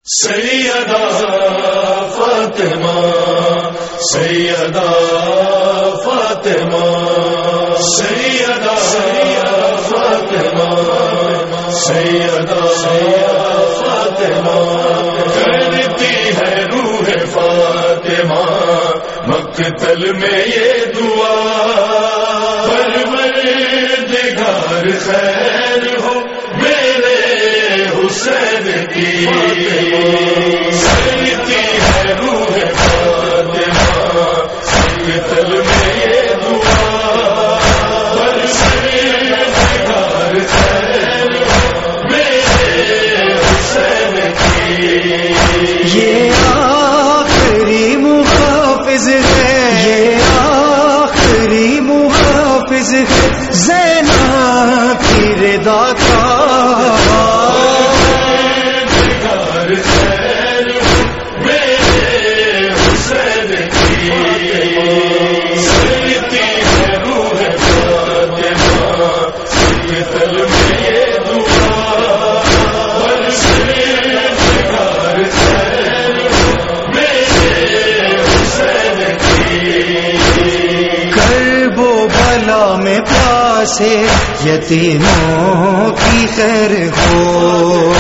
سیدہ فاطمہ سیدہ فاطمہ سیدہ فاطمہ سیدہ فاطمہ کرتی ہے روح فاطمہ مقتل میں یہ دعا پروردگار خیر ہو میرے حسین کی سرتی ہے روح فاطمہ مقتل میں یہ دعا پروردگار خیر ہو میرے حسین کی یہ آخری محافظ ہے یہ آخری محافظ ہے زینب کی رضا کا میں پیاسے یتیموں کی خیر ہو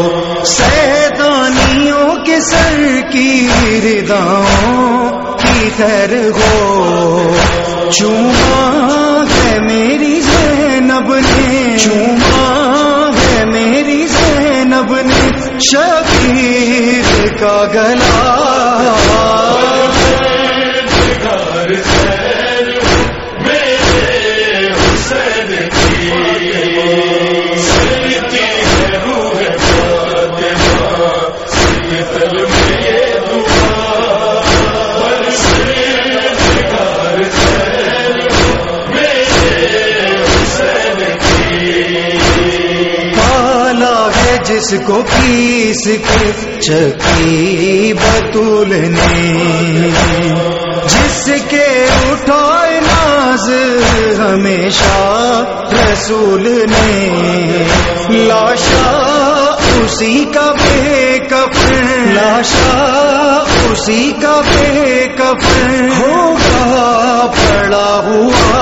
سیدانیوں کے سر کی رداؤں کی خیر ہو چوما ہے میری زینب نے چوما ہے میری زینب نے شبیر کا گلا جس کو پیس کے چکی بطول نے جس کے اٹھائے ناز ہمیشہ رسول نے لاشا اسی کا بے کفن لاشا اسی کا بے کفن ہوگا پڑا ہوا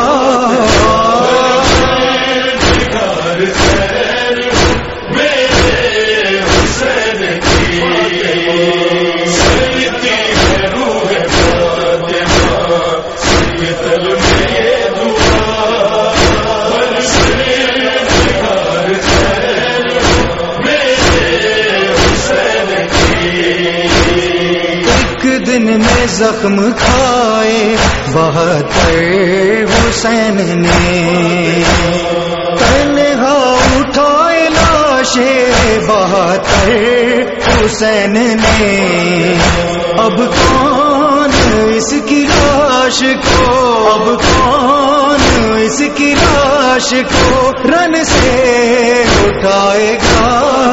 دن میں زخم کھائے 72 حسین نے تنہا اٹھائے لاشیں 72 حسین نے اب کون اس کی لاش کو اب کون اس کی لاش کو رن سے اٹھائے گا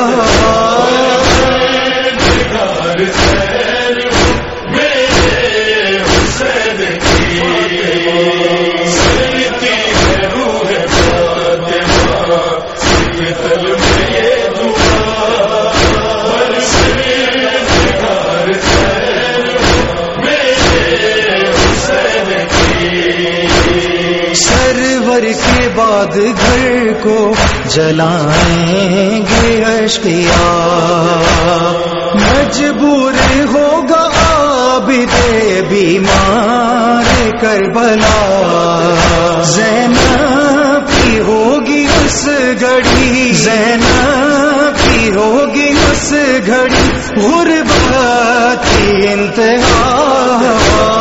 سرور کے بعد گھر کو جلائیں گے اشقیاء مجبور ہوگا عابد بیمار کربلا زینب کی ہوگی اس گھڑی زینب کی ہوگی اس گھڑی غربت کی انتہا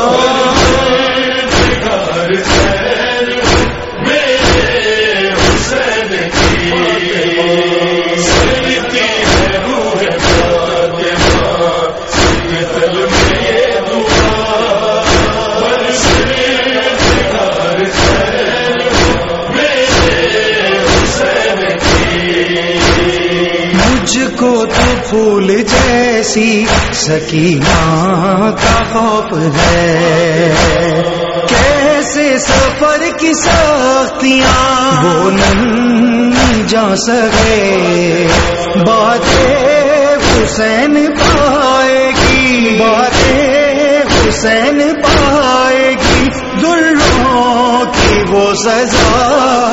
مجھ کو تو پھول جیسی سکینہ کا خوف ہے کیسے سفر کی سختیاں وہ نہیں جا سکے باتیں حسین پائے گی، باتیں حسین پائے گی، دروں کی وہ سزا۔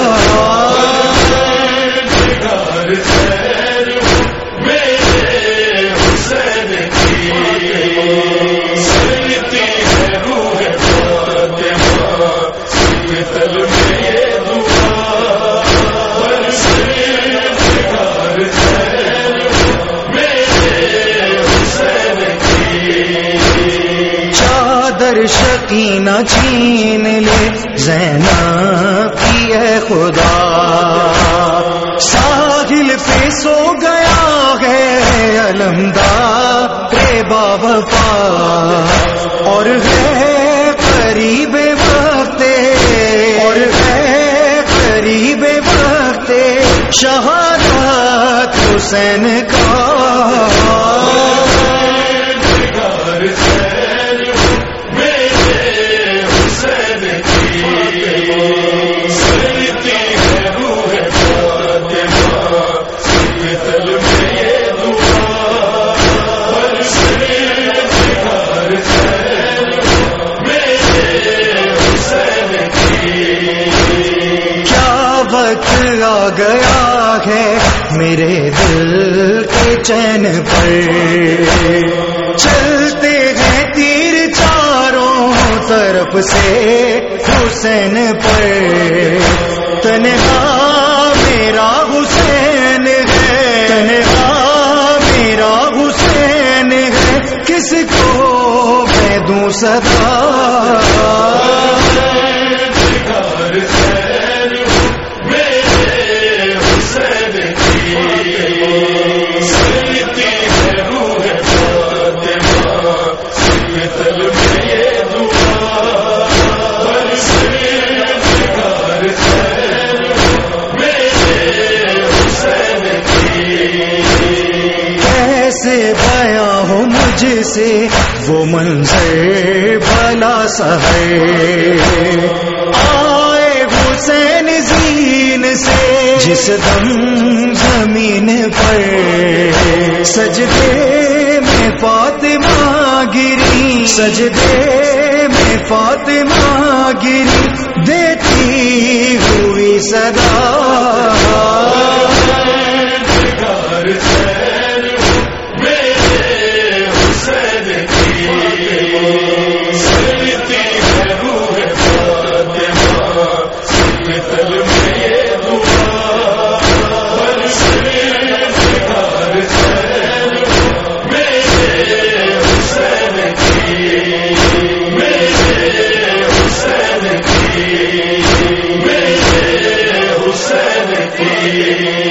شکینہ چھین لے زینب کی اے خدا، ساحل پہ سو گیا ہے علمدار باوفا، اور ہے قریب وقت، اور ہے قریب وقت شہادت حسین کا۔ آ گیا ہے میرے دل کے چین پر، چلتے ہیں تیر چاروں طرف سے حسین پر، تنہا میرا حسین ہے، تنہا میرا حسین ہے، کس کو میں دوں صدا۔ بیاں ہو مجھ سے وہ منظر بھلا سا ہے، آئے حسین زین سے جس دم زمین پر، سجدے میں فاطمہ گری، سجدے میں فاطمہ گری، دیتی ہوئی صدا۔ حسین کی